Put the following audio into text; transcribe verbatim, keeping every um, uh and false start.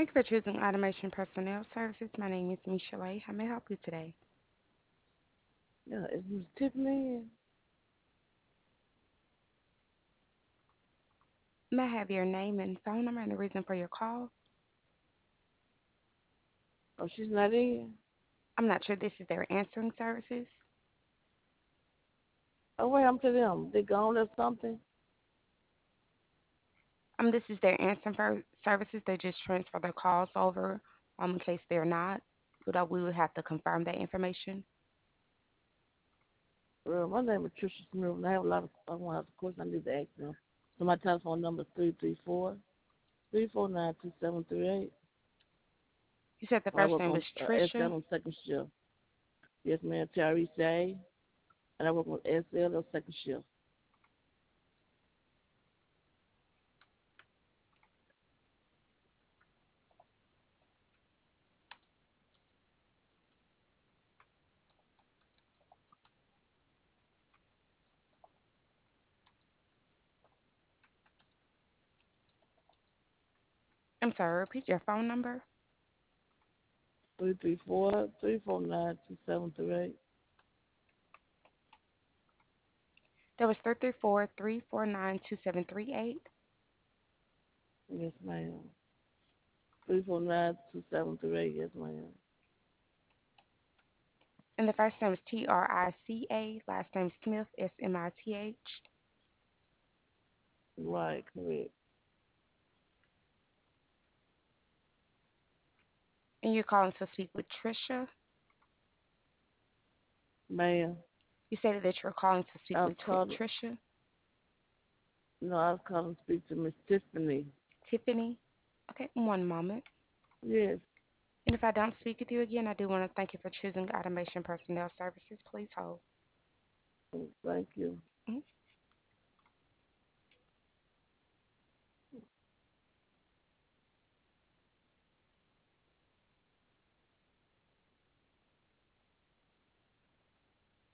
Thank you for choosing Automation Personnel Services. My name is Michelle. How may I help you today? Yeah, is Miss Tiffany? May I have your name and phone number and the reason for your call? Oh, she's not in. I'm not sure this is their answering services. Oh, wait, I'm to them. They gone or something? Um, this is their answering fer- services. They just transfer their calls over um, in case they're not. But uh, we would have to confirm that information. Well, my name is Trisha Smith, and I have a lot of, I want of course, I need to ask them. So my telephone number is three three four, three four nine, two seven three eight. You said the I first work name on was uh, Trisha. S L on second shift. Yes, ma'am, Tyrese A. And I work on S L on second shift. I'm sorry, repeat your phone number. Three three four, three four nine, two seven three eight. That was three three four, three four nine, two seven three eight. Yes, ma'am. Three four nine, two seven three eight. Yes, ma'am. And the first name is T R I C A. Last name Smith, S M I T H. Right, correct. And you're calling to speak with Trisha. Ma'am, You stated that you're calling to speak I was with Tw- calling. Trisha. No, I was calling to speak to Miss Tiffany. Tiffany. Okay, one moment. Yes. And if I don't speak with you again, I do want to thank you for choosing Automation Personnel Services. Please hold. Thank you. Mhm.